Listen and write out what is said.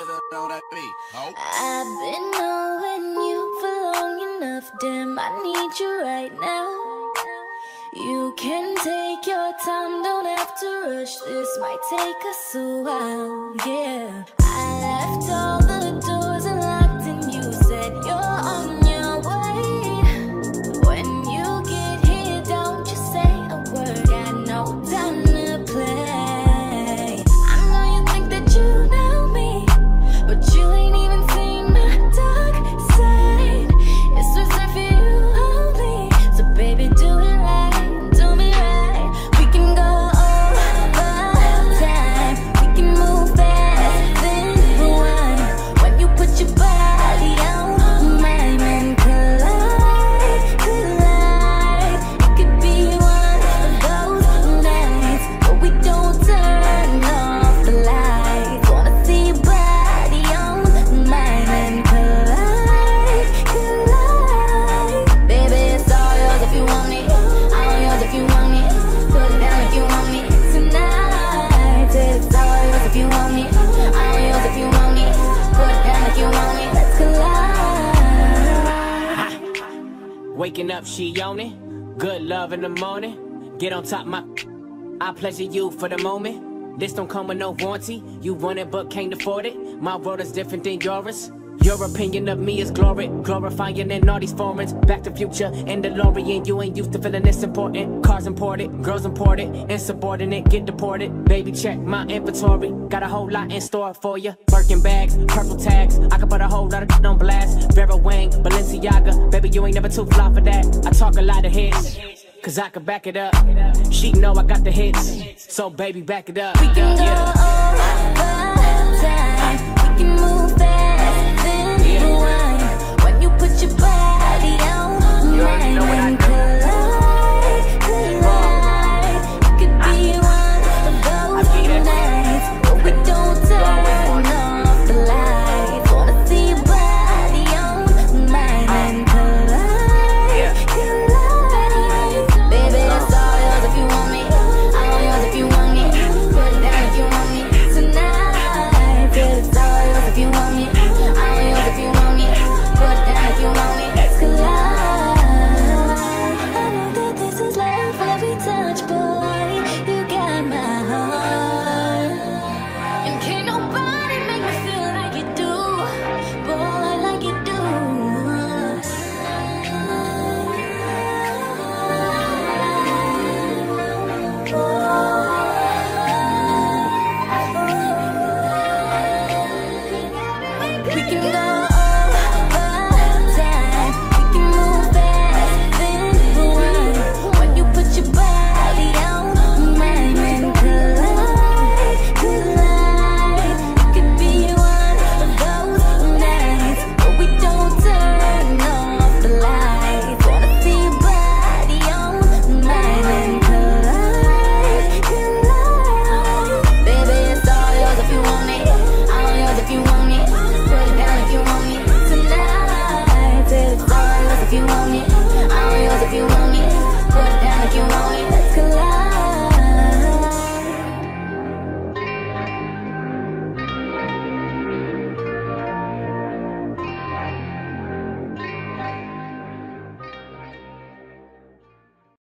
I've been knowing you for long enough, damn, I need you right now. You can take your time, don't have to rush, this might take us a while, yeah. I left all the doors unlocked and you said you're on your way. When you get here, don't you say a word, got no time to play. I know you think that you know me, but you ain't even seen my dark side. It's reserved for you only, so baby do it right, do me right. We can go over time, we can move fast, then rewind. When you put your body on mine and collide, collide. It could be one of those nights where we don't turn off the lights. Wanna see your body on mine and collide, collide. Baby, it's all yours if you want it, all yours if you want it. Put it down if you want me tonight. It's all yours if you want it, all yours if you want it. Put it down if you want it. Let's collide. Waking up, she on it. Good love in the morning. Get on top, my I pleasure you for the moment. This don't come with no warranty. You want it but can't afford it. My world is different than yours. Your opinion of me is glory, glorifying in all these foreigns. Back to Future and DeLorean. You ain't used to feeling this important. Cars imported, girls imported, insubordinate, get deported. Baby, check my inventory. Got a whole lot in store for you. Birkin bags, purple tags. I can put a whole lot of on blast. Vera Wang, Balenciaga. Baby, you ain't never too fly for that. I talk a lot of hits, cause I can back it up. She know I got the hits, so baby, back it up. We can go